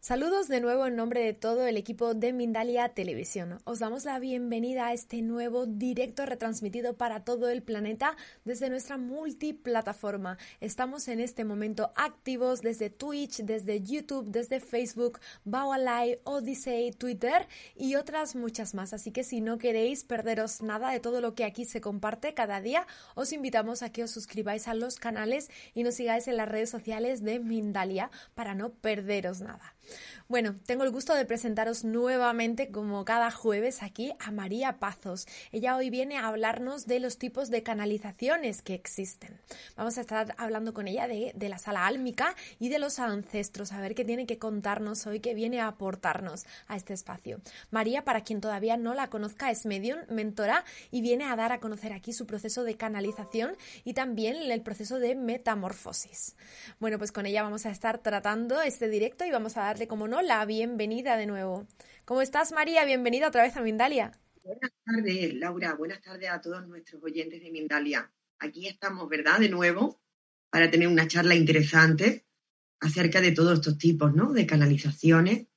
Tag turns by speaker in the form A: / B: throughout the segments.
A: Saludos de nuevo en nombre de todo el equipo de Mindalia Televisión. Os damos la bienvenida a este nuevo directo retransmitido para todo el planeta desde nuestra multiplataforma. Estamos en este momento activos desde Twitch, desde YouTube, desde Facebook, Bao Live, Odyssey, Twitter y otras muchas más. Así que si no queréis perderos nada de todo lo que aquí se comparte cada día, os invitamos a que os suscribáis a los canales y nos sigáis en las redes sociales de Mindalia para no perderos nada. Bueno, tengo el gusto de presentaros nuevamente, como cada jueves, aquí a María Pazos. Ella hoy viene a hablarnos de los tipos de canalizaciones que existen. Vamos a estar hablando con ella de la sala álmica y de los ancestros, a ver qué tiene que contarnos hoy, qué viene a aportarnos a este espacio. María, para quien todavía no la conozca, es medium, mentora y viene a dar a conocer aquí su proceso de canalización y también el proceso de metamorfosis. Bueno, pues con ella vamos a estar tratando este directo y vamos a darle, como no, la bienvenida de nuevo. ¿Cómo estás, María? Bienvenida otra vez a Mindalia.
B: Buenas tardes, Laura. Buenas tardes a todos nuestros oyentes de Mindalia. Aquí estamos, ¿verdad? De nuevo, para tener una charla interesante acerca de todos estos tipos, ¿no? De canalizaciones.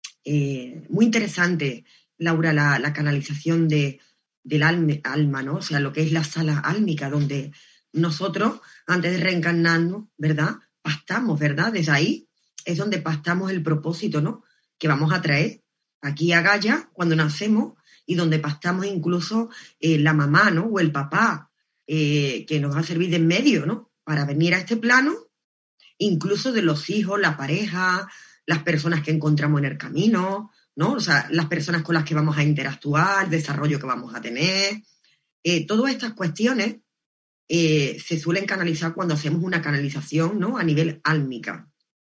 B: Muy interesante, Laura, la canalización del alma, ¿no? O sea, lo que es la sala álmica, donde nosotros, antes de reencarnarnos, ¿verdad? Pactamos, ¿verdad? Desde ahí es donde pactamos el propósito, ¿no? Que vamos a traer aquí a Gaia cuando nacemos y donde pactamos incluso la mamá, ¿no? O el papá, que nos va a servir de medio, ¿no? Para venir a este plano, incluso de los hijos, la pareja, las personas que encontramos en el camino, ¿no? O sea, las personas con las que vamos a interactuar, el desarrollo que vamos a tener. Todas estas cuestiones se suelen canalizar cuando hacemos una canalización, ¿no? A nivel álmica.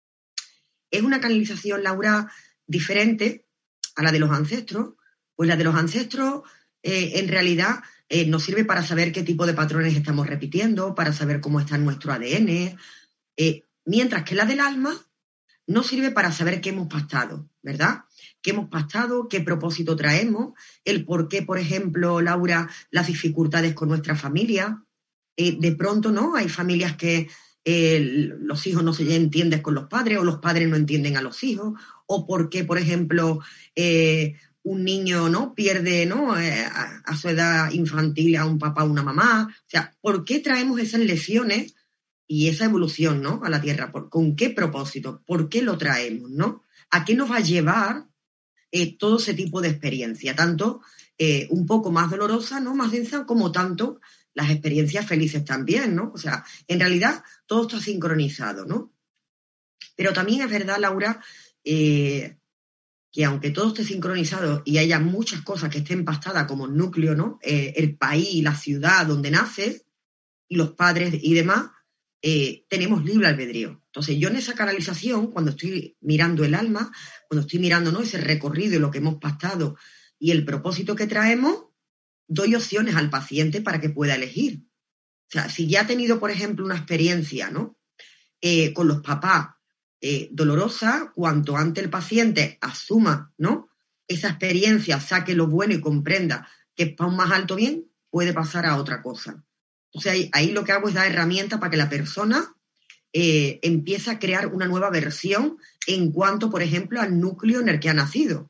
B: Es una canalización, Laura, diferente a la de los ancestros. Pues la de los ancestros, en realidad, nos sirve para saber qué tipo de patrones estamos repitiendo, para saber cómo está nuestro ADN, mientras que la del alma nos sirve para saber qué hemos pactado, ¿verdad? ¿Qué hemos pactado? ¿Qué propósito traemos? El por qué, por ejemplo, Laura, las dificultades con nuestra familia. De pronto, ¿no? Hay familias que los hijos no se entienden con los padres o los padres no entienden a los hijos, o porque, por ejemplo, un niño, ¿no? Pierde, ¿no? A su edad infantil a un papá o una mamá. O sea, ¿por qué traemos esas lesiones y esa evolución, ¿no? A la Tierra? ¿Con qué propósito? ¿Por qué lo traemos, ¿no? ¿A qué nos va a llevar todo ese tipo de experiencia? Tanto un poco más dolorosa, ¿no? Más densa, como tanto las experiencias felices también, ¿no? O sea, en realidad todo está sincronizado, ¿no? Pero también es verdad, Laura, que aunque todo esté sincronizado y haya muchas cosas que estén pactadas como el núcleo, ¿no? El país, la ciudad donde naces y los padres y demás, tenemos libre albedrío. Entonces, yo en esa canalización, cuando estoy mirando el alma, cuando estoy mirando, ¿no? Ese recorrido y lo que hemos pactado y el propósito que traemos, doy opciones al paciente para que pueda elegir. O sea, si ya ha tenido, por ejemplo, una experiencia, ¿no? Con los papás dolorosa, cuanto antes el paciente asuma, ¿no? Esa experiencia, saque lo bueno y comprenda que es para un más alto bien, puede pasar a otra cosa. Entonces ahí lo que hago es dar herramientas para que la persona empiece a crear una nueva versión en cuanto, por ejemplo, al núcleo en el que ha nacido.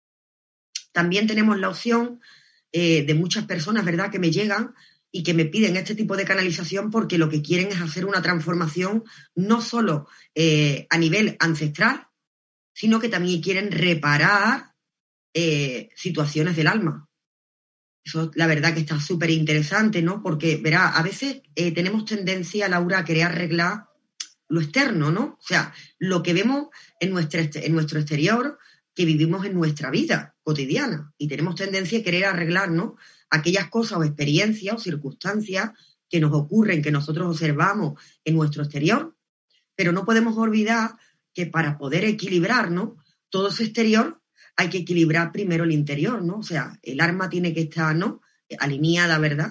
B: También tenemos la opción de muchas personas, ¿verdad?, que me llegan y que me piden este tipo de canalización porque lo que quieren es hacer una transformación no solo a nivel ancestral, sino que también quieren reparar situaciones del alma. Eso, la verdad, que está súper interesante, ¿no? Porque, verá, a veces tenemos tendencia, Laura, a querer arreglar lo externo, ¿no? O sea, lo que vemos en nuestro exterior, que vivimos en nuestra vida cotidiana, y tenemos tendencia a querer arreglar, ¿no?, aquellas cosas o experiencias o circunstancias que nos ocurren, que nosotros observamos en nuestro exterior, pero no podemos olvidar que para poder equilibrar, ¿no?, todo ese exterior, hay que equilibrar primero el interior, ¿no? O sea, el alma tiene que estar, ¿no?, alineada, ¿verdad?,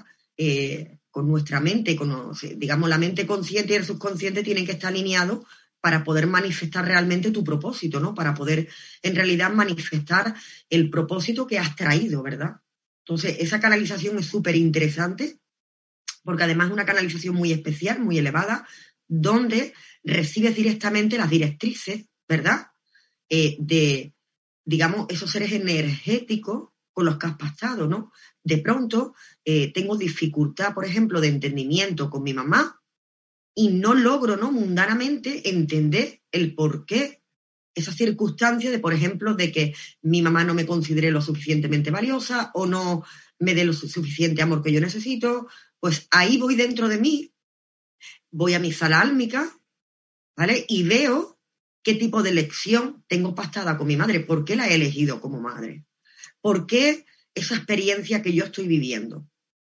B: con nuestra mente, digamos, la mente consciente y el subconsciente tienen que estar alineados para poder manifestar realmente tu propósito, ¿no? Para poder, en realidad, manifestar el propósito que has traído, ¿verdad? Entonces, esa canalización es súper interesante porque además es una canalización muy especial, muy elevada, donde recibes directamente las directrices, ¿verdad?, de, digamos, esos seres energéticos con los que has pasado, ¿no? De pronto tengo dificultad, por ejemplo, de entendimiento con mi mamá y no logro, ¿no?, mundanamente entender el por qué esa circunstancia de, por ejemplo, de que mi mamá no me considere lo suficientemente valiosa o no me dé lo suficiente amor que yo necesito. Pues ahí voy dentro de mí, voy a mi sala álmica, ¿vale? Y veo qué tipo de lección tengo pactada con mi madre, por qué la he elegido como madre, por qué esa experiencia que yo estoy viviendo.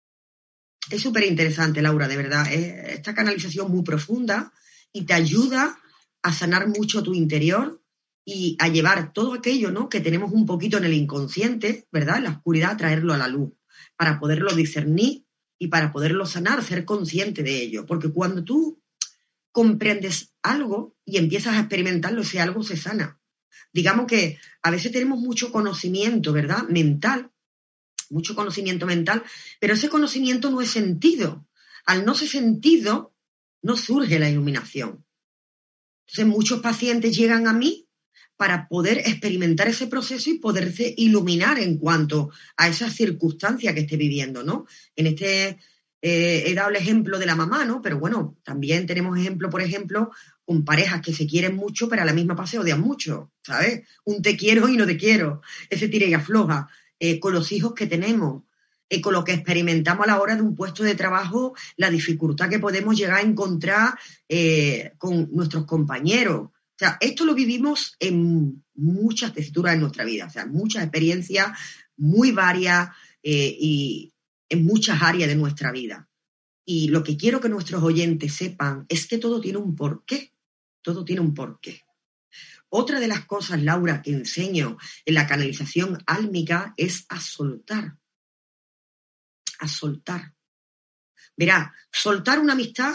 B: Es súper interesante, Laura, de verdad. Esta canalización muy profunda y te ayuda a sanar mucho tu interior y a llevar todo aquello, ¿no?, que tenemos un poquito en el inconsciente, ¿verdad?, en la oscuridad, a traerlo a la luz, para poderlo discernir y para poderlo sanar, ser consciente de ello. Porque cuando tú comprendes algo y empiezas a experimentarlo, ese algo se sana. Digamos que a veces tenemos mucho conocimiento, ¿verdad?, mental, mucho conocimiento mental, pero ese conocimiento no es sentido. Al no ser sentido, no surge la iluminación. Entonces, muchos pacientes llegan a mí para poder experimentar ese proceso y poderse iluminar en cuanto a esa circunstancia que esté viviendo, ¿no? En he dado el ejemplo de la mamá, ¿no? Pero bueno, también tenemos ejemplo, por ejemplo, con parejas que se quieren mucho, pero a la misma vez se odian mucho, ¿sabes? Un te quiero y no te quiero, ese tira y afloja. Con los hijos que tenemos, con lo que experimentamos a la hora de un puesto de trabajo, la dificultad que podemos llegar a encontrar con nuestros compañeros. O sea, esto lo vivimos en muchas tesituras de nuestra vida, o sea, muchas experiencias muy varias y en muchas áreas de nuestra vida. Y lo que quiero que nuestros oyentes sepan es que todo tiene un porqué, todo tiene un porqué. Otra de las cosas, Laura, que enseño en la canalización álmica es a soltar. A soltar. Verá, soltar una amistad,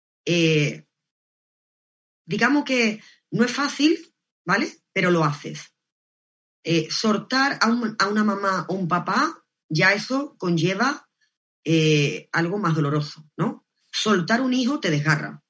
B: digamos que no es fácil, ¿vale? Pero lo haces. Soltar a una mamá o un papá, ya eso conlleva algo más doloroso, ¿no? Soltar un hijo te desgarra.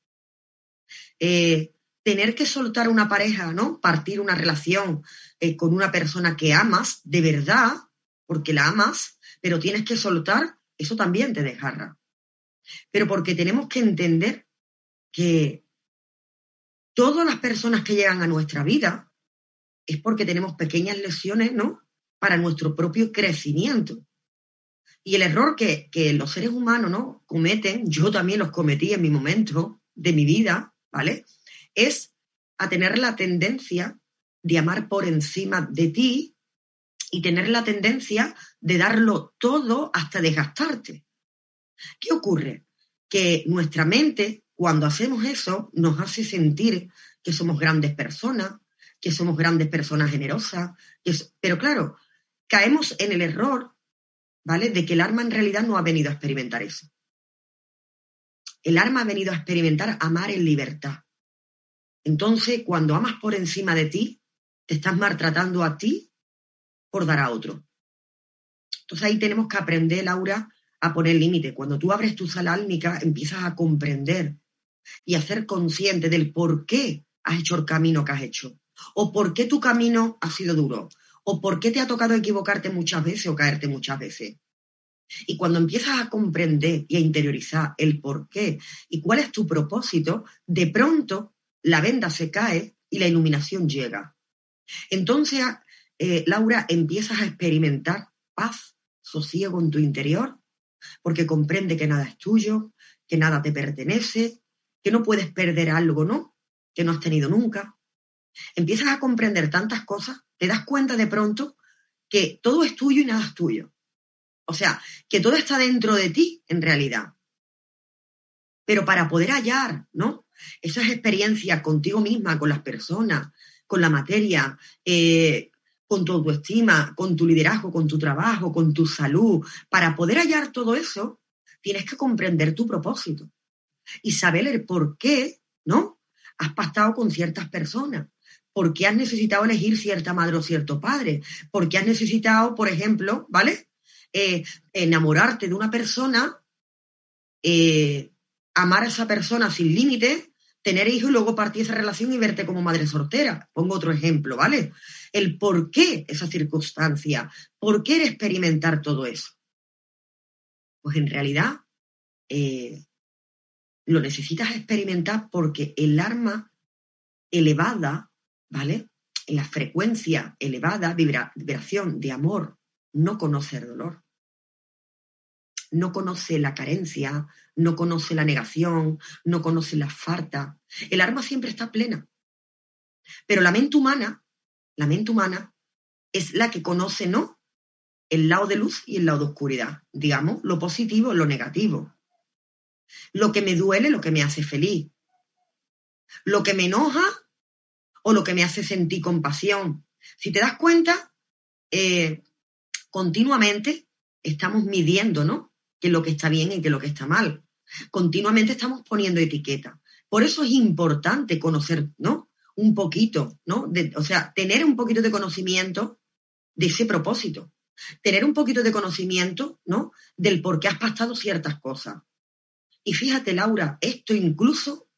B: Tener que soltar una pareja, ¿no?, partir una relación con una persona que amas de verdad, porque la amas, pero tienes que soltar, eso también te desgarra. Pero porque tenemos que entender que todas las personas que llegan a nuestra vida es porque tenemos pequeñas lesiones, ¿no?, para nuestro propio crecimiento. Y el error que los seres humanos, ¿no?, cometen, yo también los cometí en mi momento de mi vida, ¿vale?, es a tener la tendencia de amar por encima de ti y tener la tendencia de darlo todo hasta desgastarte. ¿Qué ocurre? Que nuestra mente, cuando hacemos eso, nos hace sentir que somos grandes personas generosas, pero claro, caemos en el error, ¿vale?, de que el alma en realidad no ha venido a experimentar eso. El alma ha venido a experimentar amar en libertad. Entonces, cuando amas por encima de ti, te estás maltratando a ti por dar a otro. Entonces ahí tenemos que aprender, Laura, a poner límite. Cuando tú abres tu sala álmica, empiezas a comprender y a ser consciente del por qué has hecho el camino que has hecho, o por qué tu camino ha sido duro, o por qué te ha tocado equivocarte muchas veces o caerte muchas veces. Y cuando empiezas a comprender y a interiorizar el por qué y cuál es tu propósito, de pronto la venda se cae y la iluminación llega. Entonces, Laura, empiezas a experimentar paz, sosiego en tu interior, porque comprende que nada es tuyo, que nada te pertenece, que no puedes perder algo, ¿no?, que no has tenido nunca. Empiezas a comprender tantas cosas, te das cuenta de pronto que todo es tuyo y nada es tuyo. O sea, que todo está dentro de ti, en realidad. Pero para poder hallar, ¿no?, esas experiencias contigo misma, con las personas, con la materia, con tu autoestima, con tu liderazgo, con tu trabajo, con tu salud, para poder hallar todo eso, tienes que comprender tu propósito y saber el por qué, ¿no?, has pactado con ciertas personas, por qué has necesitado elegir cierta madre o cierto padre, por qué has necesitado, por ejemplo, ¿vale?, enamorarte de una persona, amar a esa persona sin límite, tener hijos y luego partir esa relación y verte como madre soltera. Pongo otro ejemplo, ¿vale? El por qué esa circunstancia, por qué experimentar todo eso. Pues en realidad lo necesitas experimentar porque el alma elevada, ¿vale? En la frecuencia elevada, vibración de amor, no conoce el dolor. No conoce la carencia, no conoce la negación, no conoce la falta. El alma siempre está plena. Pero la mente humana es la que conoce, ¿no? El lado de luz y el lado de oscuridad. Digamos, lo positivo, lo negativo. Lo que me duele, lo que me hace feliz. Lo que me enoja o lo que me hace sentir compasión. Si te das cuenta, continuamente estamos midiendo, ¿no? Qué es lo que está bien y qué es lo que está mal. Continuamente estamos poniendo etiqueta. Por eso es importante conocer, ¿no? Un poquito, ¿no? Tener un poquito de conocimiento de ese propósito. Tener un poquito de conocimiento, ¿no? Del por qué has pactado ciertas cosas. Y fíjate, Laura, esto incluso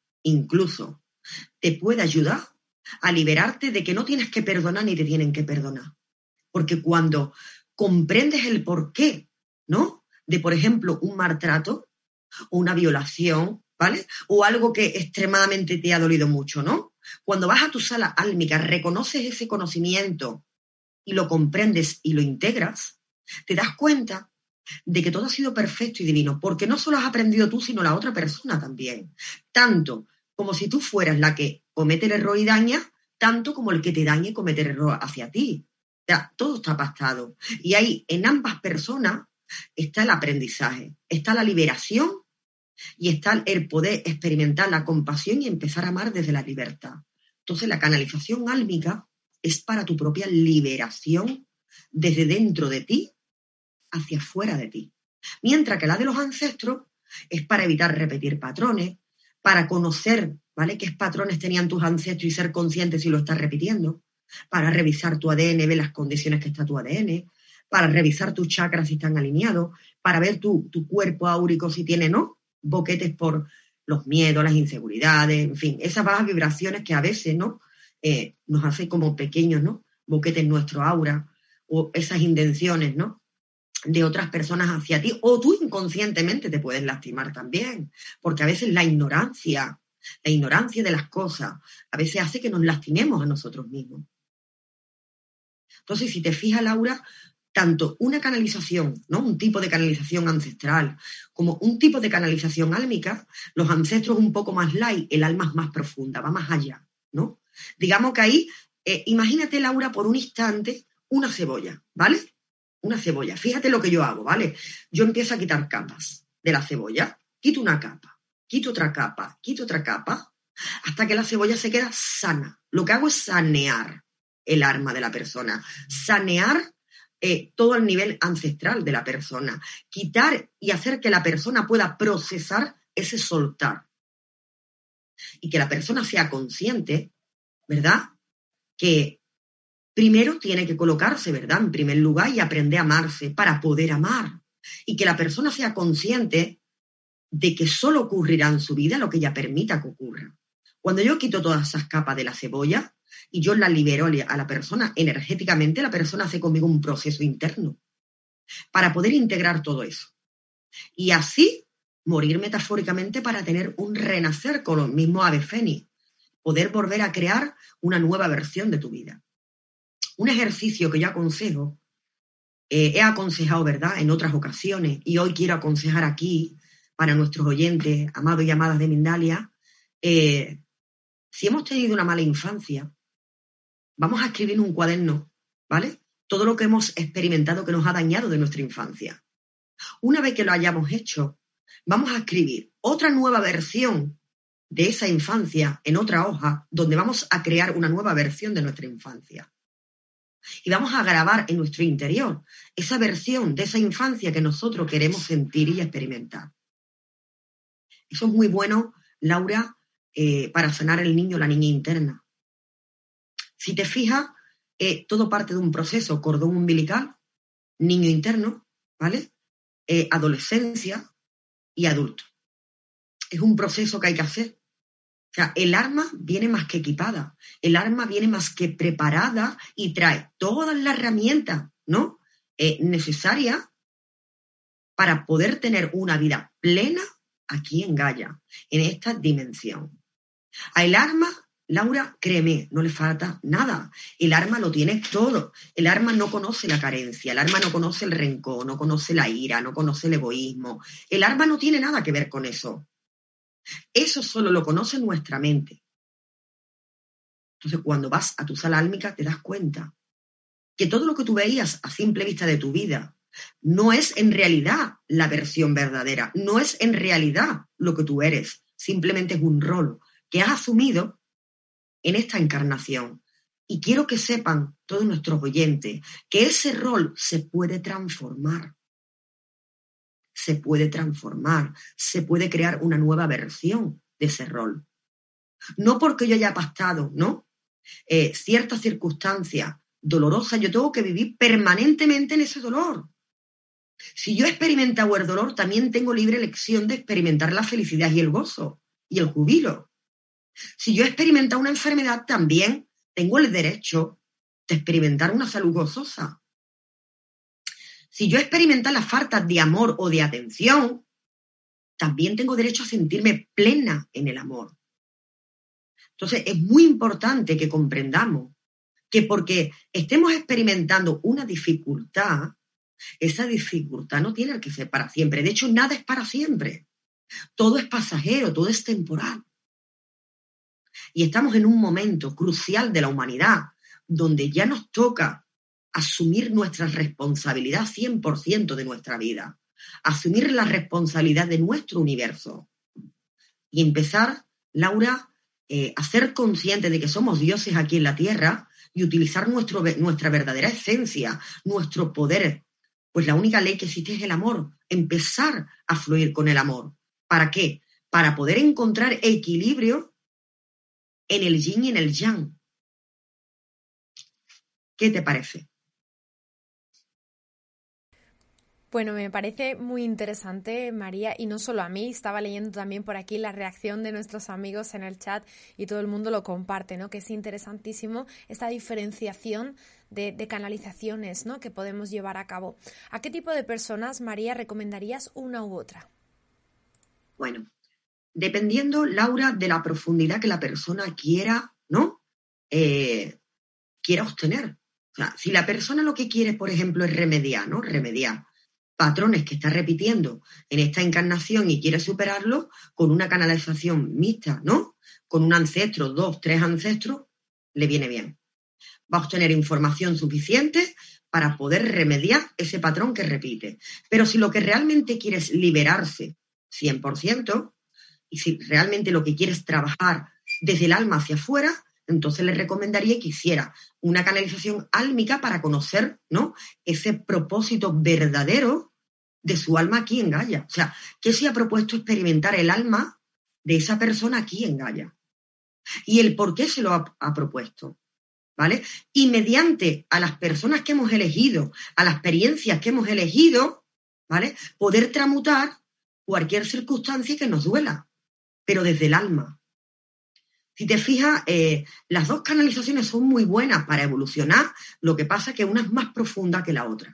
B: te puede ayudar a liberarte de que no tienes que perdonar ni te tienen que perdonar. Porque cuando comprendes el por qué, ¿no? De, por ejemplo, un maltrato o una violación, ¿vale? O algo que extremadamente te ha dolido mucho, ¿no? Cuando vas a tu sala álmica, reconoces ese conocimiento y lo comprendes y lo integras, te das cuenta de que todo ha sido perfecto y divino, porque no solo has aprendido tú, sino la otra persona también. Tanto como si tú fueras la que comete el error y daña, tanto como el que te dañe comete el error hacia ti. O sea, todo está pactado. Y ahí, en ambas personas, está el aprendizaje, está la liberación y está el poder experimentar la compasión y empezar a amar desde la libertad. Entonces, la canalización álmica es para tu propia liberación desde dentro de ti hacia afuera de ti. Mientras que la de los ancestros es para evitar repetir patrones, para conocer, ¿vale?, qué patrones tenían tus ancestros y ser conscientes si lo estás repitiendo, para revisar tu ADN, ver las condiciones que está tu ADN, para revisar tus chakras si están alineados, para ver tu cuerpo áurico si tiene, ¿no?, boquetes por los miedos, las inseguridades, en fin, esas bajas vibraciones que a veces, ¿no?, nos hace como pequeños, ¿no?, boquetes en nuestro aura, o esas intenciones, ¿no?, de otras personas hacia ti, o tú inconscientemente te puedes lastimar también, porque a veces la ignorancia de las cosas, a veces hace que nos lastimemos a nosotros mismos. Entonces, si te fijas, Laura, tanto una canalización, ¿no?, un tipo de canalización ancestral, como un tipo de canalización álmica, los ancestros un poco más light, el alma es más profunda, va más allá, ¿no? Digamos que ahí, imagínate, Laura, por un instante, una cebolla, ¿vale? Una cebolla. Fíjate lo que yo hago, ¿vale? Yo empiezo a quitar capas de la cebolla, quito una capa, quito otra capa, hasta que la cebolla se queda sana. Lo que hago es sanear el alma de la persona, sanear todo el nivel ancestral de la persona, quitar y hacer que la persona pueda procesar ese soltar. Y que la persona sea consciente, ¿verdad?, que primero tiene que colocarse, ¿verdad?, en primer lugar y aprender a amarse para poder amar. Y que la persona sea consciente de que solo ocurrirá en su vida lo que ella permita que ocurra. Cuando yo quito todas esas capas de la cebolla y yo la libero a la persona energéticamente, la persona hace conmigo un proceso interno para poder integrar todo eso. Y así morir metafóricamente para tener un renacer con los mismos ave fénix, poder volver a crear una nueva versión de tu vida. Un ejercicio que yo aconsejo, he aconsejado, ¿verdad?, en otras ocasiones, y hoy quiero aconsejar aquí para nuestros oyentes, amados y amadas de Mindalia, si hemos tenido una mala infancia, vamos a escribir en un cuaderno, ¿vale?, todo lo que hemos experimentado que nos ha dañado de nuestra infancia. Una vez que lo hayamos hecho, vamos a escribir otra nueva versión de esa infancia en otra hoja, donde vamos a crear una nueva versión de nuestra infancia. Y vamos a grabar en nuestro interior esa versión de esa infancia que nosotros queremos sentir y experimentar. Eso es muy bueno, Laura, para sanar el niño o la niña interna. Si te fijas, todo parte de un proceso: cordón umbilical, niño interno, ¿vale?, adolescencia y adulto. Es un proceso que hay que hacer. O sea, el arma viene más que equipada, el arma viene más que preparada y trae todas las herramientas, ¿no? Necesarias para poder tener una vida plena aquí en Gaia, en esta dimensión. Al arma, Laura, créeme, no le falta nada. El arma lo tiene todo. El arma no conoce la carencia, el arma no conoce el rencor, no conoce la ira, no conoce el egoísmo. El arma no tiene nada que ver con eso. Eso solo lo conoce nuestra mente. Entonces, cuando vas a tu sala álmica, te das cuenta que todo lo que tú veías a simple vista de tu vida no es en realidad la versión verdadera, no es en realidad lo que tú eres, simplemente es un rol que has asumido en esta encarnación. Y quiero que sepan todos nuestros oyentes que ese rol se puede transformar. Se puede transformar, se puede crear una nueva versión de ese rol. No porque yo haya pasado, ¿no? Ciertas circunstancias dolorosas, yo tengo que vivir permanentemente en ese dolor. Si yo he experimentado el dolor, también tengo libre elección de experimentar la felicidad y el gozo y el júbilo. Si yo he experimentado una enfermedad, también tengo el derecho de experimentar una salud gozosa. Si yo he experimentado la falta de amor o de atención, también tengo derecho a sentirme plena en el amor. Entonces, es muy importante que comprendamos que porque estemos experimentando una dificultad, esa dificultad no tiene que ser para siempre. De hecho, nada es para siempre. Todo es pasajero, todo es temporal. Y estamos en un momento crucial de la humanidad donde ya nos toca asumir nuestra responsabilidad 100% de nuestra vida, asumir la responsabilidad de nuestro universo y empezar, Laura, a ser conscientes de que somos dioses aquí en la Tierra y utilizar nuestra verdadera esencia, nuestro poder. Pues la única ley que existe es el amor, empezar a fluir con el amor. ¿Para qué? Para poder encontrar equilibrio en el yin y en el yang. ¿Qué te parece?
A: Bueno, me parece muy interesante, María, y no solo a mí, estaba leyendo también por aquí la reacción de nuestros amigos en el chat y todo el mundo lo comparte, ¿no? Que es interesantísimo esta diferenciación de canalizaciones, ¿no? Que podemos llevar a cabo. ¿A qué tipo de personas, María, recomendarías una u otra?
B: Bueno, dependiendo, Laura, de la profundidad que la persona quiera, ¿no? Quiera obtener. O sea, si la persona lo que quiere, por ejemplo, es remediar, ¿no? Remediar patrones que está repitiendo en esta encarnación y quiere superarlo con una canalización mixta, ¿no? Con un ancestro, 2, 3 ancestros, le viene bien. Va a obtener información suficiente para poder remediar ese patrón que repite. Pero si lo que realmente quiere es liberarse 100%, y si realmente lo que quiere es trabajar desde el alma hacia afuera, entonces le recomendaría que hiciera una canalización álmica para conocer, ¿no? Ese propósito verdadero de su alma aquí en Gaia. O sea, ¿qué se ha propuesto experimentar el alma de esa persona aquí en Gaia? Y el por qué se lo ha propuesto, ¿vale? Y mediante a las personas que hemos elegido, a las experiencias que hemos elegido, ¿vale? Poder transmutar cualquier circunstancia que nos duela, pero desde el alma. Si te fijas, las dos canalizaciones son muy buenas para evolucionar, lo que pasa es que una es más profunda que la otra.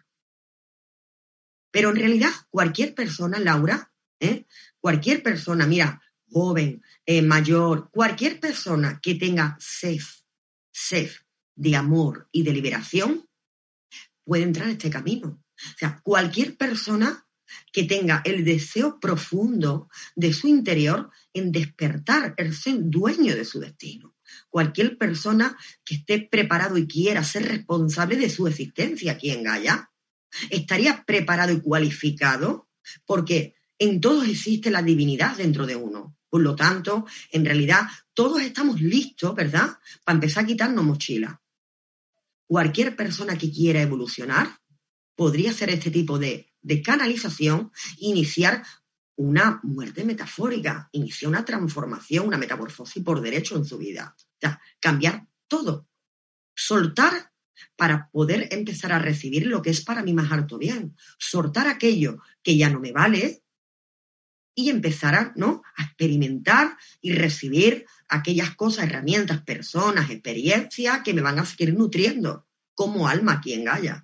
B: Pero en realidad, cualquier persona, Laura, cualquier persona, mira, joven, mayor, cualquier persona que tenga sed de amor y de liberación, puede entrar en este camino. O sea, cualquier persona que tenga el deseo profundo de su interior en despertar, el ser dueño de su destino. Cualquier persona que esté preparado y quiera ser responsable de su existencia aquí en Gaia, estaría preparado y cualificado porque en todos existe la divinidad dentro de uno. Por lo tanto, en realidad, todos estamos listos, ¿verdad?, para empezar a quitarnos mochila. Cualquier persona que quiera evolucionar podría hacer este tipo de canalización, iniciar una muerte metafórica, iniciar una transformación, una metamorfosis por derecho en su vida. O sea, cambiar todo, soltar para poder empezar a recibir lo que es para mí más alto bien, soltar aquello que ya no me vale y empezar ¿no? a experimentar y recibir aquellas cosas, herramientas, personas, experiencias que me van a seguir nutriendo como alma aquí en Gaia.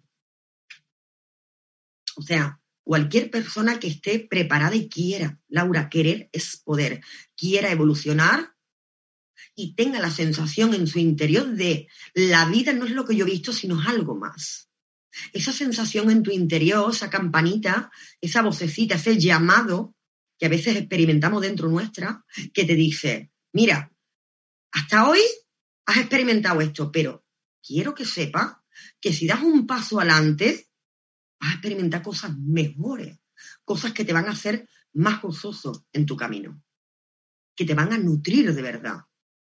B: O sea, cualquier persona que esté preparada y quiera, Laura, querer es poder, quiera evolucionar y tenga la sensación en su interior de la vida no es lo que yo he visto, sino es algo más. Esa sensación en tu interior, esa campanita, esa vocecita, ese llamado que a veces experimentamos dentro nuestra, que te dice, mira, hasta hoy has experimentado esto, pero quiero que sepas que si das un paso adelante, vas a experimentar cosas mejores, cosas que te van a hacer más gozoso en tu camino, que te van a nutrir de verdad.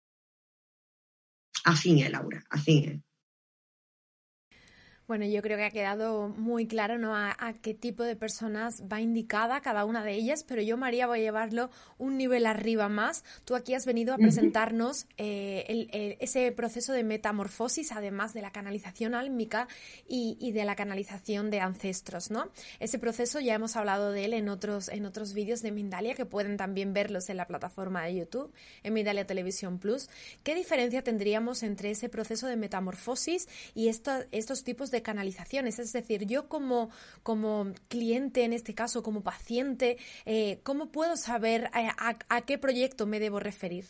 B: Así es, Laura, así es.
A: Bueno, yo creo que ha quedado muy claro, ¿no? A qué tipo de personas va indicada cada una de ellas, pero yo, María, voy a llevarlo un nivel arriba más. Tú aquí has venido a presentarnos ese proceso de metamorfosis, además de la canalización álmica y de la canalización de ancestros, ¿no? Ese proceso ya hemos hablado de él en otros vídeos de Mindalia, que pueden también verlos en la plataforma de YouTube, en Mindalia Televisión Plus. ¿Qué diferencia tendríamos entre ese proceso de metamorfosis y estos tipos de canalizaciones? Es decir, yo como cliente, en este caso como paciente, ¿cómo puedo saber a qué proyecto me debo referir?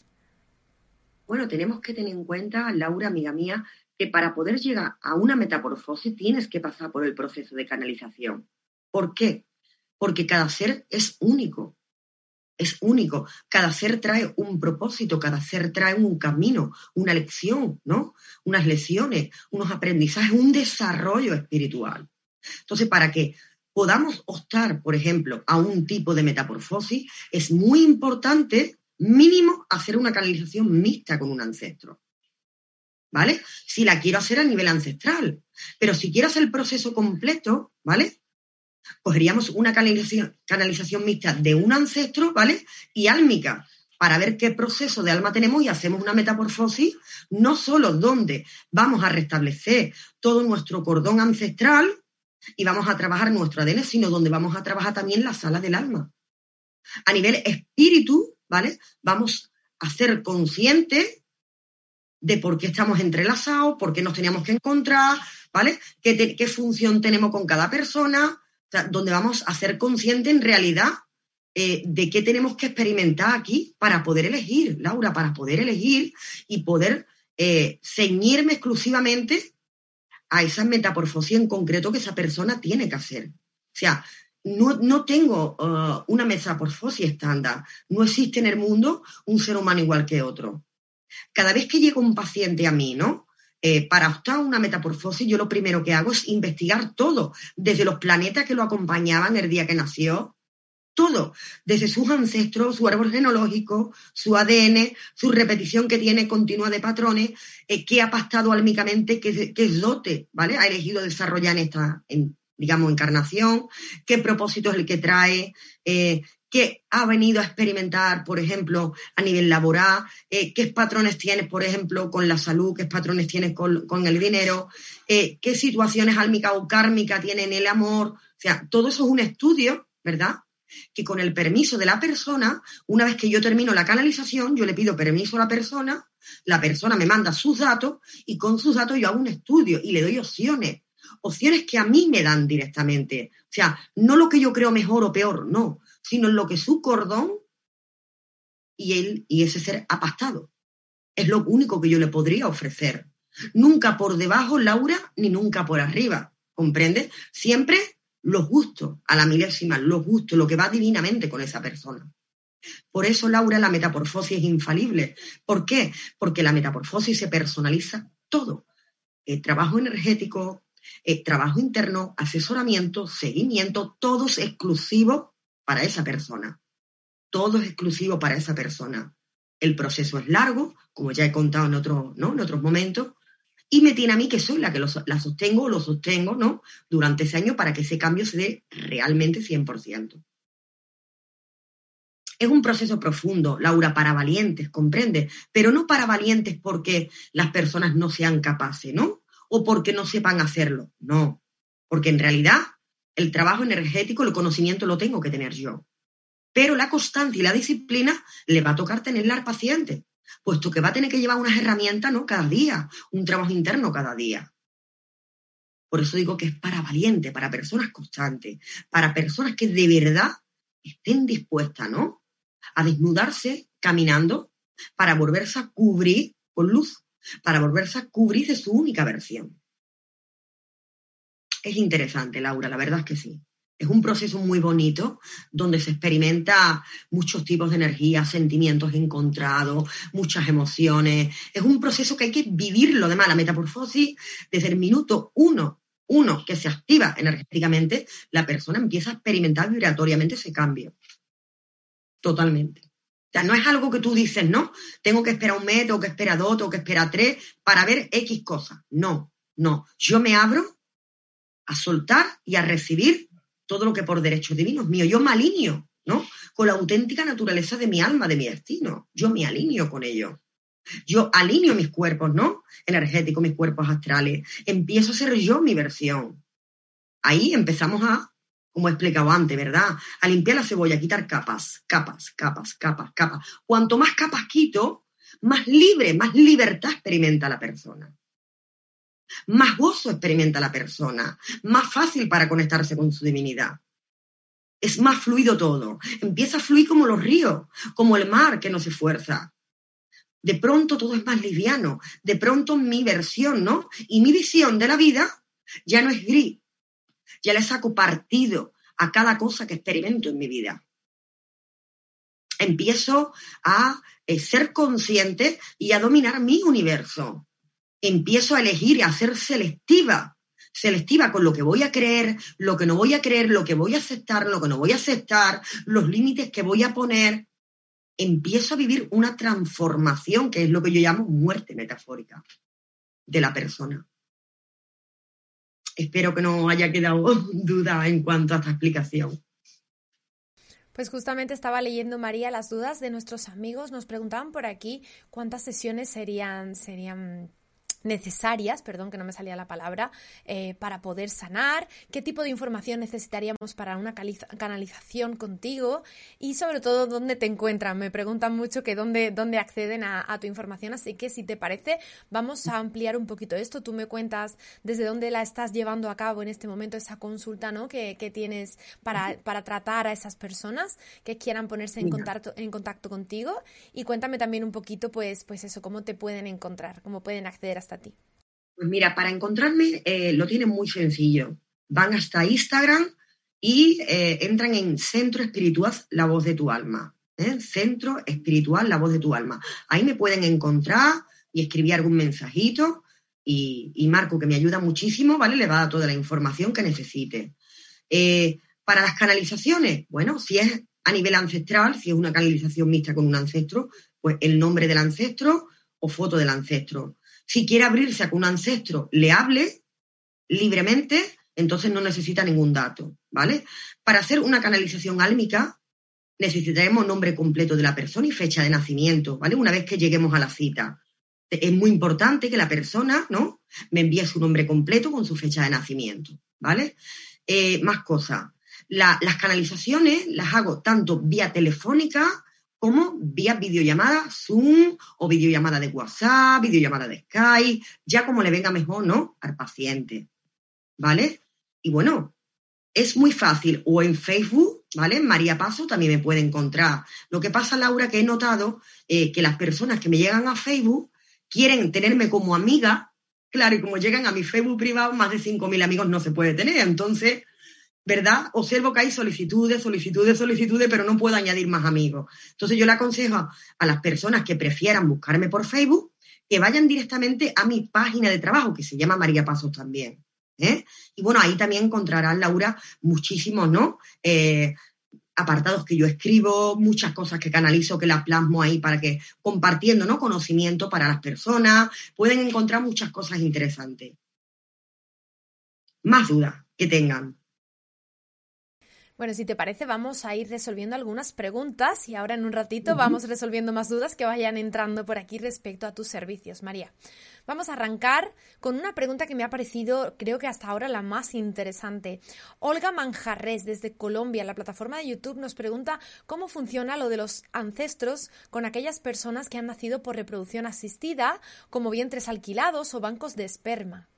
B: Bueno, tenemos que tener en cuenta, Laura, amiga mía, que para poder llegar a una metamorfosis tienes que pasar por el proceso de canalización. ¿Por qué? Porque cada ser es único. Es único. Cada ser trae un propósito, cada ser trae un camino, una lección, ¿no? Unas lecciones, unos aprendizajes, un desarrollo espiritual. Entonces, para que podamos optar, por ejemplo, a un tipo de metamorfosis, es muy importante, mínimo, hacer una canalización mixta con un ancestro. ¿Vale? Si la quiero hacer a nivel ancestral. Pero si quiero hacer el proceso completo, ¿vale? Cogeríamos una canalización mixta de un ancestro, ¿vale? Y álmica, para ver qué proceso de alma tenemos y hacemos una metamorfosis, no solo donde vamos a restablecer todo nuestro cordón ancestral y vamos a trabajar nuestro ADN, sino donde vamos a trabajar también la sala del alma. A nivel espíritu, ¿vale? Vamos a ser conscientes de por qué estamos entrelazados, por qué nos teníamos que encontrar, ¿vale? ¿Qué función tenemos con cada persona? O sea, donde vamos a ser conscientes en realidad de qué tenemos que experimentar aquí para poder elegir, Laura, para poder elegir y poder ceñirme exclusivamente a esa metamorfosis en concreto que esa persona tiene que hacer. O sea, no tengo una metamorfosis estándar. No existe en el mundo un ser humano igual que otro. Cada vez que llega un paciente a mí, ¿no? Para optar a una metamorfosis, yo lo primero que hago es investigar todo, desde los planetas que lo acompañaban el día que nació, todo, desde sus ancestros, su árbol genealógico, su ADN, su repetición que tiene continua de patrones, qué ha pactado álmicamente, qué dote, ¿vale? Ha elegido desarrollar en esta, digamos, encarnación, qué propósito es el que trae, qué ha venido a experimentar, por ejemplo, a nivel laboral, qué patrones tienes, por ejemplo, con la salud, qué patrones tienes con el dinero, qué situaciones álmicas o kármicas tiene en el amor. O sea, todo eso es un estudio, ¿verdad? Que con el permiso de la persona, una vez que yo termino la canalización, yo le pido permiso a la persona me manda sus datos y con sus datos yo hago un estudio y le doy opciones que a mí me dan directamente. O sea, no lo que yo creo mejor o peor, no, sino lo que su cordón y ese ser ha pactado. Es lo único que yo le podría ofrecer. Nunca por debajo, Laura, ni nunca por arriba. ¿Comprendes? Siempre lo justo, a la milésima, lo justo, lo que va divinamente con esa persona. Por eso, Laura, la metamorfosis es infalible. ¿Por qué? Porque la metamorfosis se personaliza todo. Trabajo energético, trabajo interno, asesoramiento, seguimiento, todo es exclusivo para esa persona. Todo es exclusivo para esa persona. El proceso es largo, como ya he contado en otros momentos, y me tiene a mí que soy la que la sostengo o lo sostengo, ¿no? Durante ese año para que ese cambio se dé realmente 100%. Es un proceso profundo, Laura, para valientes, ¿comprendes? Pero no para valientes porque las personas no sean capaces, ¿no? O porque no sepan hacerlo, no. Porque en realidad el trabajo energético, el conocimiento lo tengo que tener yo. Pero la constancia y la disciplina le va a tocar tenerla al paciente, puesto que va a tener que llevar unas herramientas, ¿no?, cada día, un trabajo interno cada día. Por eso digo que es para valientes, para personas constantes, para personas que de verdad estén dispuestas, ¿no?, a desnudarse caminando para volverse a cubrir con luz, para volverse a cubrir de su única versión. Es interesante, Laura, la verdad es que sí. Es un proceso muy bonito donde se experimenta muchos tipos de energía, sentimientos encontrados, muchas emociones. Es un proceso que hay que vivirlo. Además, la metamorfosis, desde el minuto uno que se activa energéticamente, la persona empieza a experimentar vibratoriamente ese cambio. Totalmente. O sea, no es algo que tú dices, no, tengo que esperar un mes, tengo que esperar 2, tengo que esperar 3 para ver X cosas. No. Yo me abro a soltar y a recibir todo lo que por derechos divinos mío. Yo me alineo, ¿no?, con la auténtica naturaleza de mi alma, de mi destino. Yo me alineo con ello. Yo alineo mis cuerpos, ¿no?, energéticos, mis cuerpos astrales. Empiezo a ser yo mi versión. Ahí empezamos a, como he explicado antes, ¿verdad?, a limpiar la cebolla, a quitar capas. Cuanto más capas quito, más libre, más libertad experimenta la persona. Más gozo experimenta la persona, más fácil para conectarse con su divinidad. Es más fluido todo. Empieza a fluir como los ríos, como el mar que no se esfuerza. De pronto todo es más liviano. De pronto mi versión, ¿no?, y mi visión de la vida ya no es gris. Ya le saco partido a cada cosa que experimento en mi vida. Empiezo a ser consciente y a dominar mi universo. Empiezo a elegir y a ser selectiva con lo que voy a creer, lo que no voy a creer, lo que voy a aceptar, lo que no voy a aceptar, los límites que voy a poner. Empiezo a vivir una transformación, que es lo que yo llamo muerte metafórica de la persona. Espero que no haya quedado duda en cuanto a esta explicación.
A: Pues justamente estaba leyendo, María, las dudas de nuestros amigos. Nos preguntaban por aquí cuántas sesiones serían necesarias, perdón que no me salía la palabra, para poder sanar, qué tipo de información necesitaríamos para una canalización contigo y sobre todo dónde te encuentran. Me preguntan mucho que dónde acceden a tu información, así que si te parece vamos a ampliar un poquito esto. Tú me cuentas desde dónde la estás llevando a cabo en este momento, esa consulta, ¿no?, que tienes para tratar a esas personas que quieran ponerse en contacto contigo, y cuéntame también un poquito pues eso, cómo te pueden encontrar, cómo pueden acceder hasta ti.
B: Pues mira, para encontrarme lo tienen muy sencillo. Van hasta Instagram y entran en Centro Espiritual La Voz de tu Alma. Centro Espiritual La Voz de tu Alma. Ahí me pueden encontrar y escribir algún mensajito y Marco, que me ayuda muchísimo, ¿vale?, le va a dar toda la información que necesite. Para las canalizaciones, bueno, si es a nivel ancestral, si es una canalización mixta con un ancestro, pues el nombre del ancestro o foto del ancestro. Si quiere abrirse a que un ancestro le hable libremente, entonces no necesita ningún dato, ¿vale? Para hacer una canalización álmica necesitaremos nombre completo de la persona y fecha de nacimiento, ¿vale? Una vez que lleguemos a la cita. Es muy importante que la persona, ¿no?, me envíe su nombre completo con su fecha de nacimiento, ¿vale? Más cosas. Las canalizaciones las hago tanto vía telefónica como vía videollamada, Zoom o videollamada de WhatsApp, videollamada de Skype, ya como le venga mejor, ¿no?, al paciente, ¿vale? Y bueno, es muy fácil, o en Facebook, ¿vale? María Paso también me puede encontrar. Lo que pasa, Laura, que he notado que las personas que me llegan a Facebook quieren tenerme como amiga, claro, y como llegan a mi Facebook privado, más de 5.000 amigos no se puede tener, entonces, ¿verdad? Observo que hay solicitudes, pero no puedo añadir más amigos. Entonces yo le aconsejo a las personas que prefieran buscarme por Facebook que vayan directamente a mi página de trabajo, que se llama María Pasos también. Y bueno, ahí también encontrarán, Laura, muchísimos, ¿no?, apartados que yo escribo, muchas cosas que canalizo, que las plasmo ahí para que, compartiendo, ¿no?, conocimiento para las personas, pueden encontrar muchas cosas interesantes. Más dudas que tengan.
A: Bueno, si te parece, vamos a ir resolviendo algunas preguntas y ahora en un ratito vamos resolviendo más dudas que vayan entrando por aquí respecto a tus servicios, María. Vamos a arrancar con una pregunta que me ha parecido, creo que hasta ahora, la más interesante. Olga Manjarres, desde Colombia, en la plataforma de YouTube, nos pregunta cómo funciona lo de los ancestros con aquellas personas que han nacido por reproducción asistida, como vientres alquilados o bancos de esperma.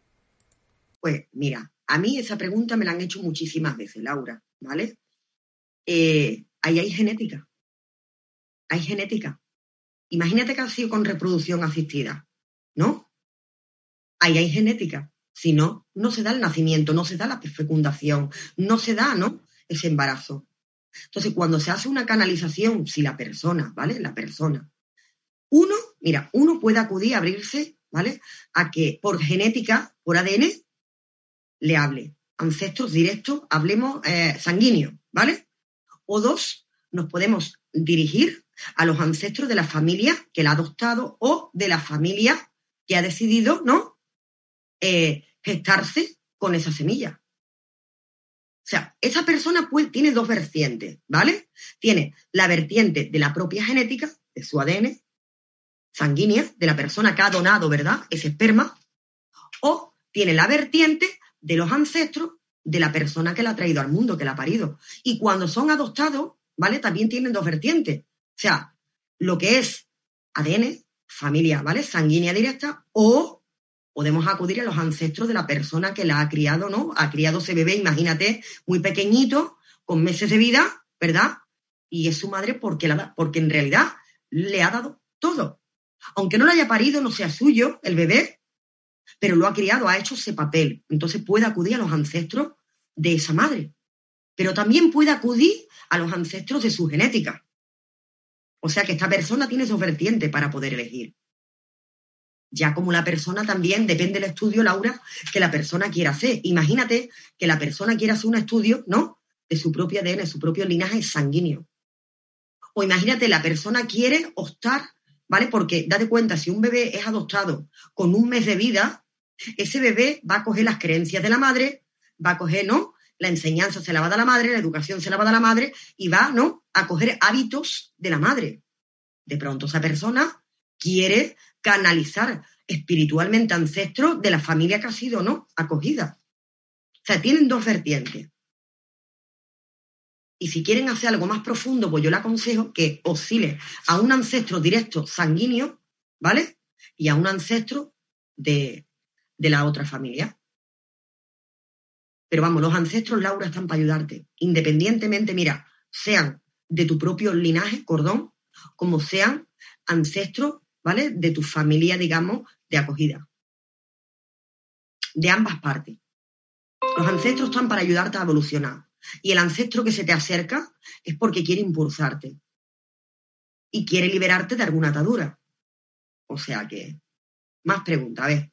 B: Pues mira, a mí esa pregunta me la han hecho muchísimas veces, Laura, ¿vale? Ahí hay genética. Hay genética. Imagínate que ha sido con reproducción asistida, ¿no? Ahí hay genética. Si no, no se da el nacimiento, no se da la fecundación, no se da, ¿no?, ese embarazo. Entonces, cuando se hace una canalización, si la persona, ¿vale? La persona. Uno puede acudir a abrirse, ¿vale?, a que por genética, por ADN, le hable. Ancestros directos, hablemos sanguíneos, ¿vale? O dos, nos podemos dirigir a los ancestros de la familia que la ha adoptado o de la familia que ha decidido, ¿no?, gestarse con esa semilla. O sea, esa persona tiene dos vertientes, ¿vale? Tiene la vertiente de la propia genética, de su ADN, sanguínea, de la persona que ha donado, ¿verdad?, ese esperma, o tiene la vertiente de los ancestros de la persona que la ha traído al mundo, que la ha parido. Y cuando son adoptados, ¿vale?, también tienen dos vertientes. O sea, lo que es ADN, familia, ¿vale?, sanguínea directa, o podemos acudir a los ancestros de la persona que la ha criado, ¿no? Ha criado ese bebé, imagínate, muy pequeñito, con meses de vida, ¿verdad? Y es su madre porque en realidad le ha dado todo. Aunque no lo haya parido, no sea suyo, el bebé, pero lo ha criado, ha hecho ese papel. Entonces puede acudir a los ancestros de esa madre. Pero también puede acudir a los ancestros de su genética. O sea que esta persona tiene dos vertientes para poder elegir. Ya como la persona también, depende del estudio, Laura, que la persona quiera hacer. Imagínate que la persona quiera hacer un estudio, ¿no?, de su propio ADN, su propio linaje sanguíneo. O imagínate, la persona quiere optar, ¿vale? Porque date cuenta, si un bebé es adoptado con un mes de vida, ese bebé va a coger las creencias de la madre, va a coger, ¿no?, la enseñanza se la va a dar la madre, la educación se la va a dar la madre y va, ¿no?, a coger hábitos de la madre. De pronto esa persona quiere canalizar espiritualmente ancestros de la familia que ha sido, ¿no?, acogida. O sea, tienen dos vertientes. Y si quieren hacer algo más profundo, pues yo le aconsejo que oscile a un ancestro directo sanguíneo, ¿vale?, y a un ancestro de la otra familia. Pero vamos, los ancestros, Laura, están para ayudarte. Independientemente, mira, sean de tu propio linaje, cordón, como sean ancestros, ¿vale?, de tu familia, digamos, de acogida. De ambas partes. Los ancestros están para ayudarte a evolucionar. Y el ancestro que se te acerca es porque quiere impulsarte. Y quiere liberarte de alguna atadura. O sea que, más preguntas, a ver.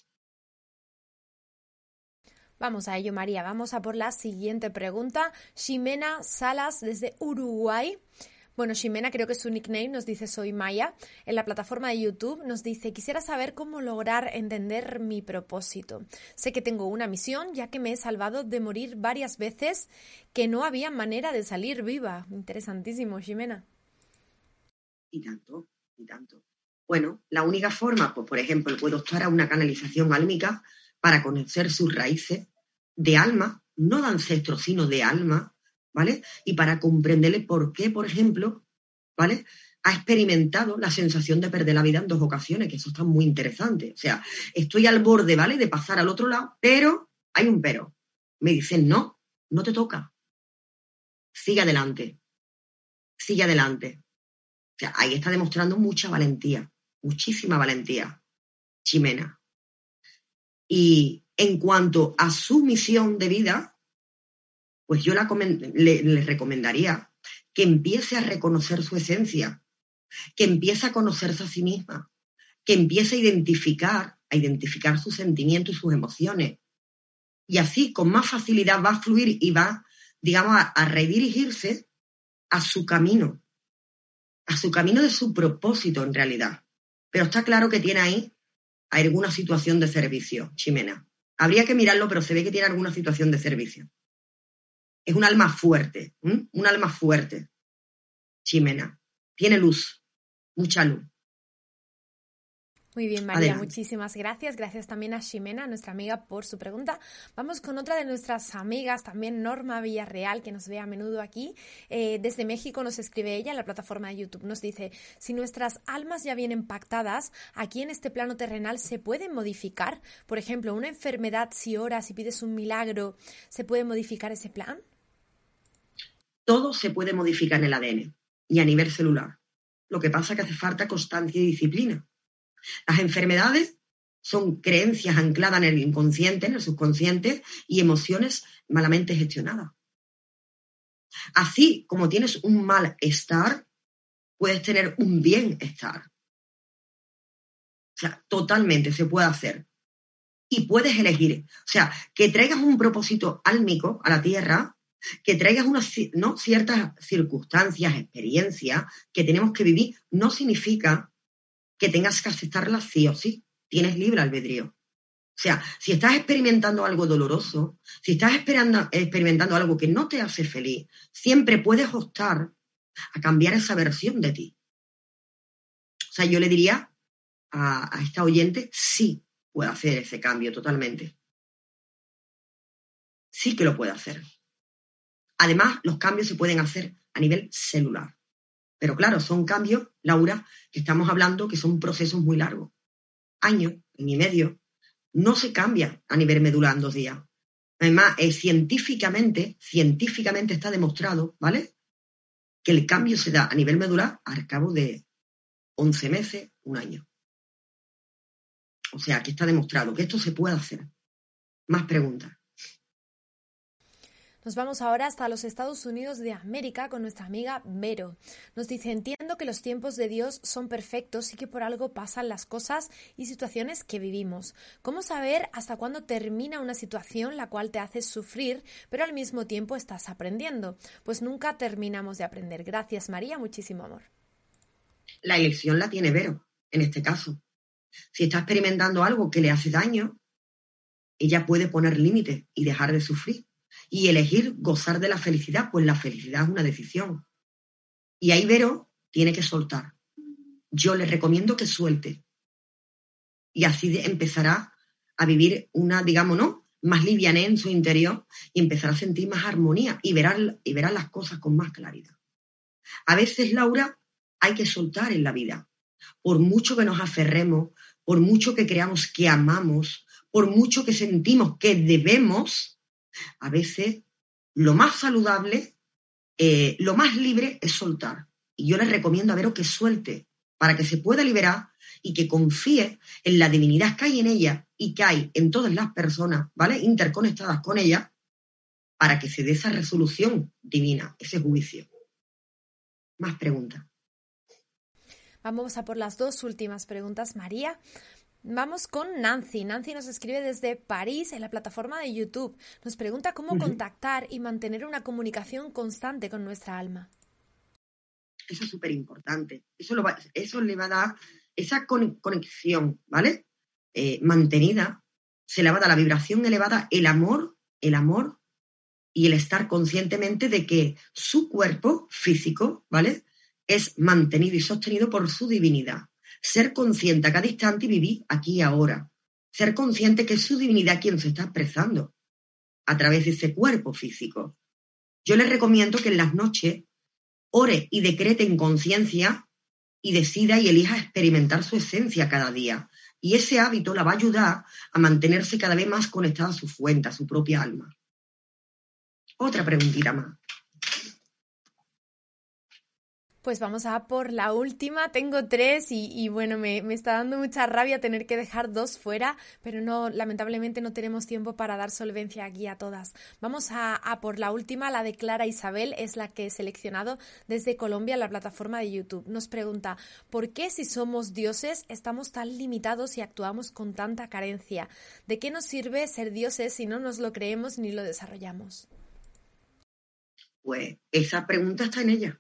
A: Vamos a ello, María. Vamos a por la siguiente pregunta. Ximena Salas, desde Uruguay. Bueno, Ximena, creo que es su nickname, nos dice soy Maya. En la plataforma de YouTube nos dice, quisiera saber cómo lograr entender mi propósito. Sé que tengo una misión, ya que me he salvado de morir varias veces, que no había manera de salir viva. Interesantísimo, Ximena.
B: Y tanto, y tanto. Bueno, la única forma, pues por ejemplo, puedo optar a una canalización álmica para conocer sus raíces de alma, no de ancestros, sino de alma, ¿vale? Y para comprenderle por qué, por ejemplo, ¿vale?, ha experimentado la sensación de perder la vida en 2 ocasiones, que eso está muy interesante. O sea, estoy al borde, ¿vale?, de pasar al otro lado, pero hay un pero. Me dicen, no, no te toca. Sigue adelante. Sigue adelante. O sea, ahí está demostrando mucha valentía, muchísima valentía, Ximena. Y en cuanto a su misión de vida, pues yo le recomendaría que empiece a reconocer su esencia, que empiece a conocerse a sí misma, que empiece a identificar sus sentimientos y sus emociones. Y así, con más facilidad, va a fluir y va, digamos, a redirigirse a su camino de su propósito, en realidad. Pero está claro que tiene ahí alguna situación de servicio, Ximena. Habría que mirarlo, pero se ve que tiene alguna situación de servicio. Es un alma fuerte, un alma fuerte, Ximena. Tiene luz, mucha luz.
A: Muy bien, María,
B: Adelante.
A: muchísimas gracias. Gracias también a Ximena, nuestra amiga, por su pregunta. Vamos con otra de nuestras amigas, también Norma Villarreal, que nos ve a menudo aquí. Desde México nos escribe ella en la plataforma de YouTube. Nos dice, si nuestras almas ya vienen pactadas, aquí en este plano terrenal se pueden modificar. Por ejemplo, una enfermedad, si oras y pides un milagro, ¿se puede modificar ese plan?
B: Todo se puede modificar en el ADN y a nivel celular. Lo que pasa es que hace falta constancia y disciplina. Las enfermedades son creencias ancladas en el inconsciente, en el subconsciente y emociones malamente gestionadas. Así como tienes un malestar, puedes tener un bienestar. O sea, totalmente se puede hacer. Y puedes elegir. O sea, que traigas un propósito álmico a la Tierra, que traigas ciertas circunstancias, experiencias que tenemos que vivir, no significa que tengas que aceptarlas sí o sí. Tienes libre albedrío. O sea, si estás experimentando algo doloroso, si estás experimentando algo que no te hace feliz, siempre puedes optar a cambiar esa versión de ti. O sea, yo le diría a esta oyente, sí puede hacer ese cambio totalmente. Sí que lo puede hacer. Además, los cambios se pueden hacer a nivel celular. Pero claro, son cambios, Laura, que estamos hablando que son procesos muy largos. Años, año y medio. No se cambia a nivel medular en 2 días. Además, científicamente está demostrado, ¿vale? Que el cambio se da a nivel medular al cabo de 11 meses, 1 año. O sea, aquí está demostrado que esto se puede hacer. Más preguntas.
A: Nos vamos ahora hasta los Estados Unidos de América con nuestra amiga Vero. Nos dice, entiendo que los tiempos de Dios son perfectos y que por algo pasan las cosas y situaciones que vivimos. ¿Cómo saber hasta cuándo termina una situación la cual te hace sufrir, pero al mismo tiempo estás aprendiendo? Pues nunca terminamos de aprender. Gracias, María, muchísimo amor.
B: La elección la tiene Vero, en este caso. Si está experimentando algo que le hace daño, ella puede poner límites y dejar de sufrir. Y elegir gozar de la felicidad, pues la felicidad es una decisión. Y ahí Vero tiene que soltar. Yo le recomiendo que suelte. Y así empezará a vivir una, digamos, ¿no?, más livianez en su interior y empezará a sentir más armonía y verá las cosas con más claridad. A veces, Laura, hay que soltar en la vida. Por mucho que nos aferremos, por mucho que creamos que amamos, por mucho que sentimos que debemos, a veces lo más saludable, lo más libre es soltar. Y yo les recomiendo a Vero que suelte para que se pueda liberar y que confíe en la divinidad que hay en ella y que hay en todas las personas, ¿vale?, interconectadas con ella, para que se dé esa resolución divina, ese juicio. Más preguntas.
A: Vamos a por las 2 últimas preguntas, María. Vamos con Nancy. Nancy nos escribe desde París en la plataforma de YouTube. Nos pregunta cómo contactar y mantener una comunicación constante con nuestra alma.
B: Eso es súper importante. Eso le va a dar esa conexión, ¿vale? Mantenida. Se le va a dar la vibración elevada, el amor y el estar conscientemente de que su cuerpo físico, ¿vale?, es mantenido y sostenido por su divinidad. Ser consciente a cada instante y vivir aquí y ahora. Ser consciente que es su divinidad quien se está expresando a través de ese cuerpo físico. Yo les recomiendo que en las noches ore y decrete en conciencia y decida y elija experimentar su esencia cada día. Y ese hábito la va a ayudar a mantenerse cada vez más conectada a su fuente, a su propia alma. Otra preguntita más.
A: Pues vamos a por la última. Tengo 3 y bueno, me está dando mucha rabia tener que dejar 2 fuera, pero no, lamentablemente no tenemos tiempo para dar solvencia aquí a todas. Vamos a por la última, la de Clara Isabel, es la que he seleccionado desde Colombia en la plataforma de YouTube. Nos pregunta, ¿por qué si somos dioses estamos tan limitados y actuamos con tanta carencia? ¿De qué nos sirve ser dioses si no nos lo creemos ni lo desarrollamos?
B: Pues esa pregunta está en ella.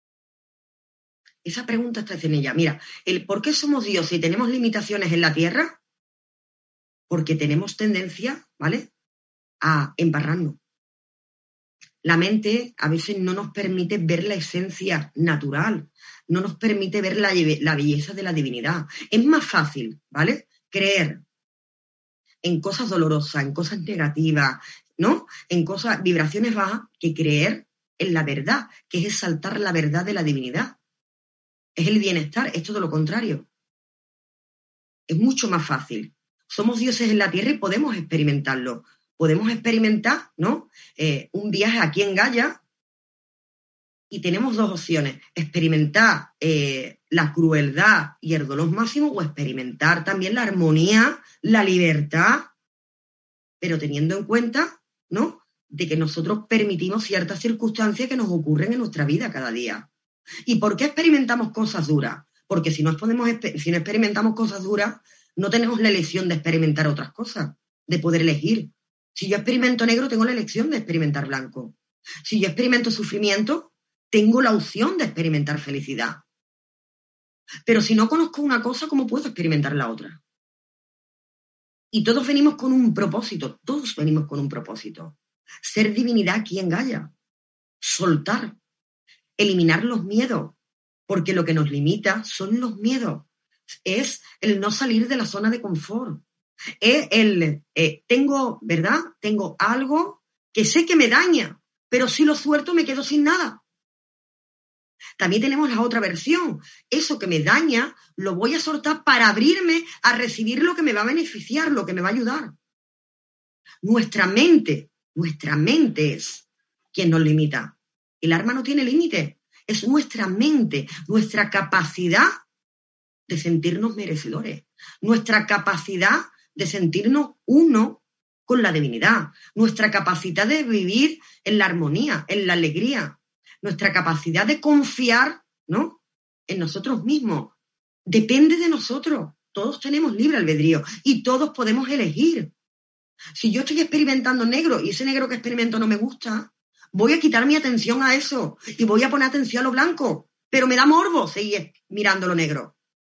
B: Esa pregunta está en ella. Mira, el por qué somos dioses y tenemos limitaciones en la tierra, porque tenemos tendencia, ¿vale?, a embarrarnos. La mente a veces no nos permite ver la esencia natural, no nos permite ver la belleza de la divinidad. Es más fácil, ¿vale? Creer en cosas dolorosas, en cosas negativas, ¿no? En cosas, vibraciones bajas, que creer en la verdad, que es exaltar la verdad de la divinidad. Es el bienestar, es todo lo contrario. Es mucho más fácil. Somos dioses en la tierra y podemos experimentarlo. Podemos experimentar, ¿no? Un viaje aquí en Gaia y tenemos dos opciones. Experimentar la crueldad y el dolor máximo o experimentar también la armonía, la libertad, pero teniendo en cuenta, ¿no?, de que nosotros permitimos ciertas circunstancias que nos ocurren en nuestra vida cada día. ¿Y por qué experimentamos cosas duras? Porque si no experimentamos cosas duras, no tenemos la elección de experimentar otras cosas, de poder elegir. Si yo experimento negro, tengo la elección de experimentar blanco. Si yo experimento sufrimiento, tengo la opción de experimentar felicidad. Pero si no conozco una cosa, ¿cómo puedo experimentar la otra? Y todos venimos con un propósito, Ser divinidad aquí en Gaia. Soltar. Eliminar los miedos. Porque lo que nos limita son los miedos. Es el no salir de la zona de confort. Es tengo algo que sé que me daña, pero si lo suelto me quedo sin nada. También tenemos la otra versión. Eso que me daña lo voy a soltar para abrirme a recibir lo que me va a beneficiar, lo que me va a ayudar. Nuestra mente es quien nos limita. El alma no tiene límite. Es nuestra mente, nuestra capacidad de sentirnos merecedores, nuestra capacidad de sentirnos uno con la divinidad, nuestra capacidad de vivir en la armonía, en la alegría, nuestra capacidad de confiar, ¿no?, en nosotros mismos. Depende de nosotros. Todos tenemos libre albedrío y todos podemos elegir. Si yo estoy experimentando negro y ese negro que experimento no me gusta, voy a quitar mi atención a eso y voy a poner atención a lo blanco. Pero me da morbo seguir mirando lo negro.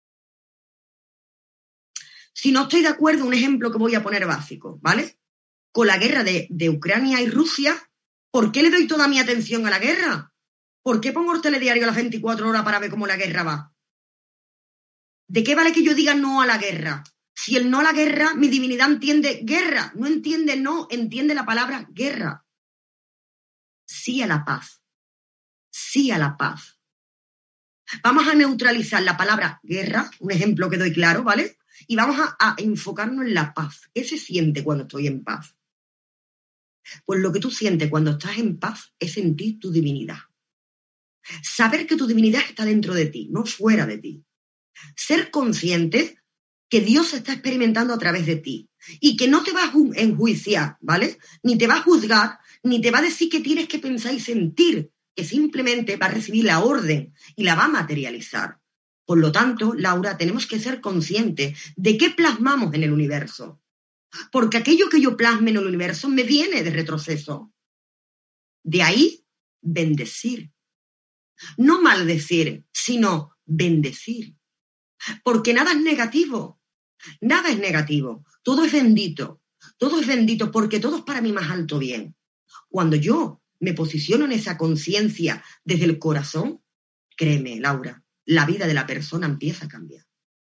B: Si no estoy de acuerdo, un ejemplo que voy a poner básico, ¿vale? Con la guerra de Ucrania y Rusia, ¿por qué le doy toda mi atención a la guerra? ¿Por qué pongo el telediario a las 24 horas para ver cómo la guerra va? ¿De qué vale que yo diga no a la guerra? Si el no a la guerra, mi divinidad entiende guerra, no entiende no, entiende la palabra guerra. Sí a la paz. Sí a la paz. Vamos a neutralizar la palabra guerra, un ejemplo que doy claro, ¿vale? Y vamos a enfocarnos en la paz. ¿Qué se siente cuando estoy en paz? Pues lo que tú sientes cuando estás en paz es sentir tu divinidad. Saber que tu divinidad está dentro de ti, no fuera de ti. Ser consciente que Dios se está experimentando a través de ti y que no te va a enjuiciar, ¿vale? Ni te va a juzgar, ni te va a decir qué tienes que pensar y sentir, que simplemente va a recibir la orden y la va a materializar. Por lo tanto, Laura, tenemos que ser conscientes de qué plasmamos en el universo. Porque aquello que yo plasme en el universo me viene de retroceso. De ahí, bendecir. No maldecir, sino bendecir. Porque nada es negativo. Nada es negativo. Todo es bendito. Todo es bendito porque todo es para mi más alto bien. Cuando yo me posiciono en esa conciencia desde el corazón, créeme, Laura, la vida de la persona empieza a cambiar.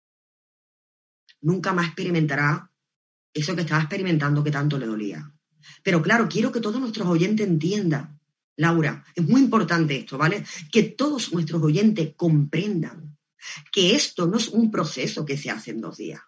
B: Nunca más experimentará eso que estaba experimentando que tanto le dolía. Pero claro, quiero que todos nuestros oyentes entiendan, Laura, es muy importante esto, ¿vale? Que todos nuestros oyentes comprendan que esto no es un proceso que se hace en 2 días.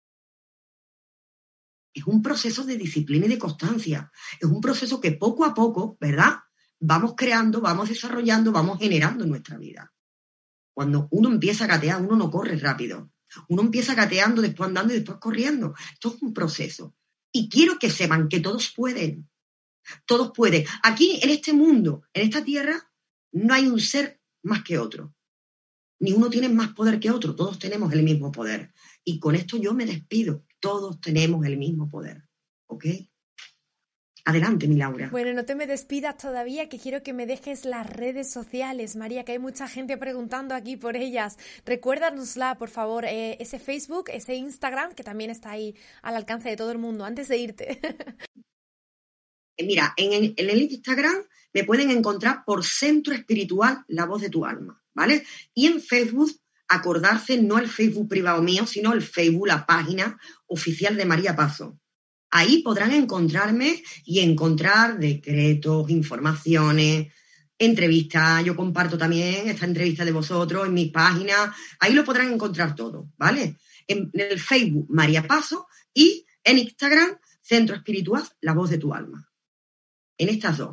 B: Es un proceso de disciplina y de constancia. Es un proceso que poco a poco, ¿verdad?, vamos creando, vamos desarrollando, vamos generando en nuestra vida. Cuando uno empieza a gatear, uno no corre rápido. Uno empieza gateando, después andando y después corriendo. Esto es un proceso. Y quiero que sepan que todos pueden. Todos pueden. Aquí, en este mundo, en esta tierra, no hay un ser más que otro. Ni uno tiene más poder que otro. Todos tenemos el mismo poder. Y con esto yo me despido. Todos tenemos el mismo poder. ¿Ok? Adelante, mi Laura.
A: Bueno, no te me despidas todavía, que quiero que me dejes las redes sociales, María, que hay mucha gente preguntando aquí por ellas. Recuérdanosla, por favor, ese Facebook, ese Instagram, que también está ahí al alcance de todo el mundo, antes de irte.
B: Mira, en el Instagram me pueden encontrar por Centro Espiritual La Voz de tu Alma, ¿vale? Y en Facebook, acordarse, no el Facebook privado mío, sino el Facebook, la página oficial de María Pazos. Ahí podrán encontrarme y encontrar decretos, informaciones, entrevistas. Yo comparto también esta entrevista de vosotros en mis páginas. Ahí lo podrán encontrar todo, ¿vale? En el Facebook, María Pazos, y en Instagram, Centro Espiritual La Voz de tu Alma. En estas dos.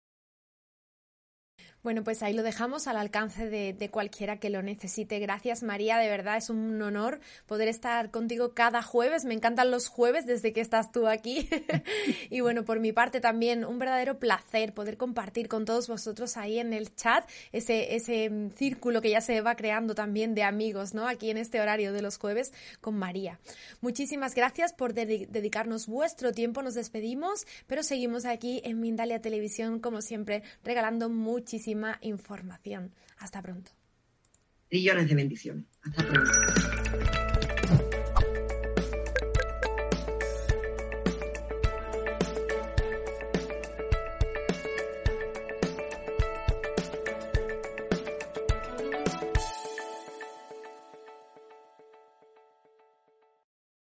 A: Bueno, pues ahí lo dejamos al alcance de cualquiera que lo necesite. Gracias, María, de verdad es un honor poder estar contigo cada jueves. Me encantan los jueves desde que estás tú aquí. Y bueno, por mi parte también un verdadero placer poder compartir con todos vosotros ahí en el chat ese círculo que ya se va creando también de amigos, ¿no? Aquí en este horario de los jueves con María. Muchísimas gracias por dedicarnos vuestro tiempo. Nos despedimos, pero seguimos aquí en Mindalia Televisión, como siempre, regalando muchísima información. Hasta pronto.
B: Trillones de bendiciones. Hasta pronto.